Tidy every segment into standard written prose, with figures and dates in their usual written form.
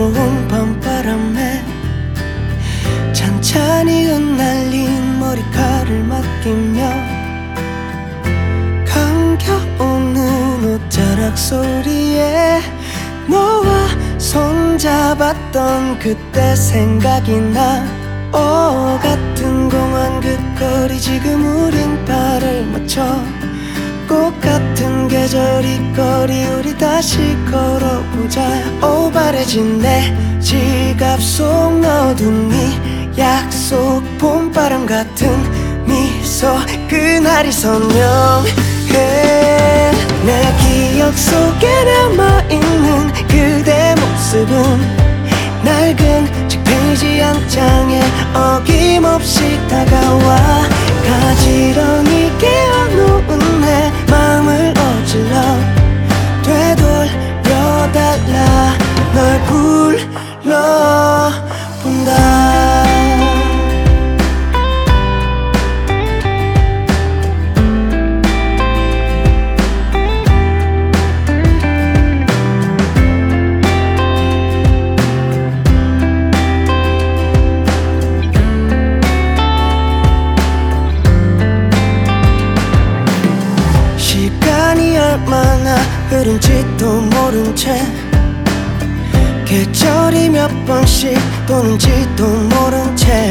외로운 밤바람에 찬찬히 흩날린 머리카락을 맡기며 감겨오는 옷자락 소리에 너와 손잡았던 그때 생각이 나. 같은 공원 그 거리 지금 우린 발을 맞춰 꽃같은 계절이 거리 우리 다시 걸어보자. 오바래진 내 지갑 속 넣어둔 네 약속 봄바람 같은 미소 그날이 선명해. 내 기억 속에 남아있는 그대 모습은 낡은 책 페이지 한 장에 어김없이 다가와 가지런히 깨어놓은 내 맘을 어질러 되돌려달라 널 불러본다. 얼마나 흐른지도 모른 채 계절이 몇 번씩 도는지도 모른 채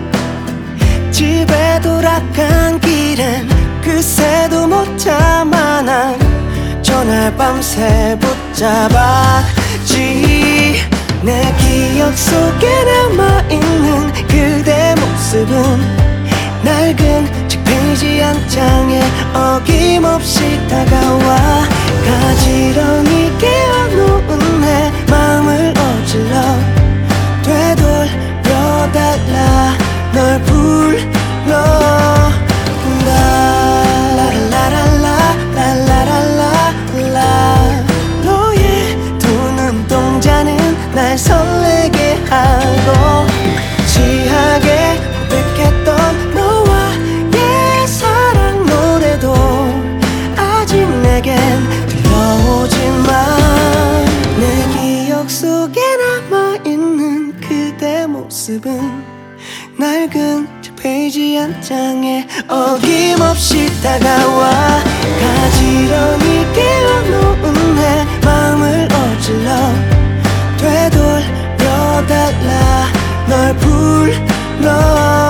집에 돌아간 길엔 그새도 못 참아 난 전화를 밤새 붙잡았지. 내 기억 속에 남아있는 그대 모습은 낡은 책 페이지 한 장에 어김없이 다가와 가지런히 깨어놓은 내 맘을 어질러 되돌려달라 널 불러본다. 라라라라 라라라라 너의 두 눈동자는 날 설레게 하고 지하게 고백했던 너와의 사랑 노래도 아직 내겐 들려오지만 내 기억 속에 남아있는 그대 모습은 낡은 책 페이지 한 장에 어김없이 다가와 가지런히 깨어놓은 내 맘을 어질러 되돌려달라 널 불러